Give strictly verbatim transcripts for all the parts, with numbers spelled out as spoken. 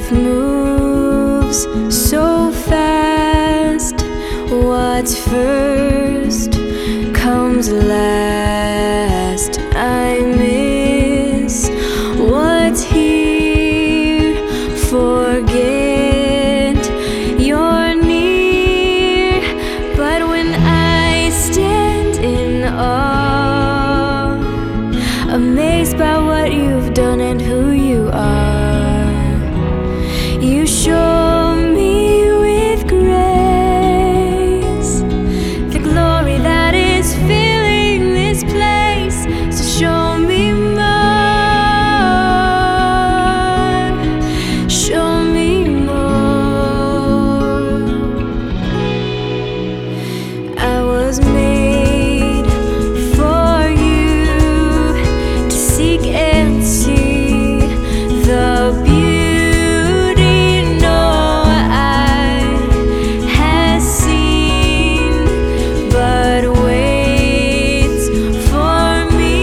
Life moves so fast. What's first comes last. I miss what's here. Forget you're near. But when I stand in awe, amazed by what you've done and who you are, you show me with grace the glory that is filling this place. So show me more, show me more. I was made for you to seek and see the beauty no eye has seen, but waits for me.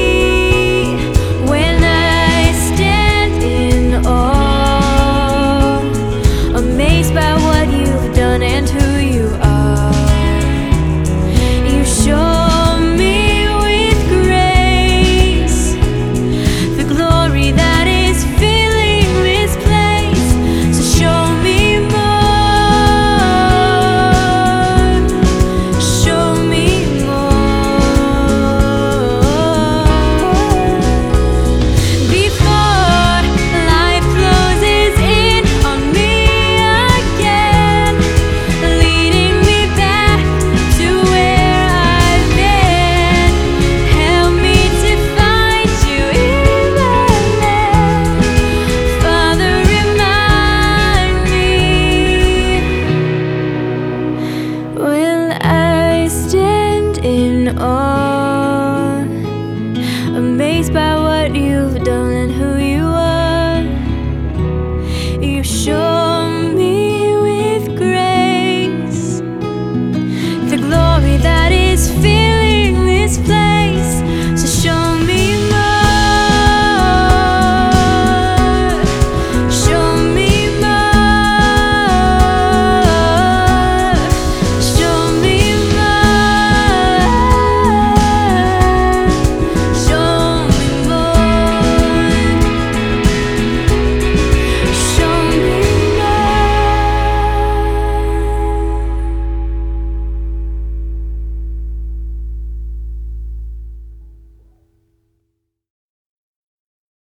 When I stand in awe, amazed by what you've done and who you are, you show me with grace the glory that is filling this place. So show me more, show me more. Before life closes in on me again, leading me back to where I've been, help me to find you even then. Father, remind me. Will I stand in awe?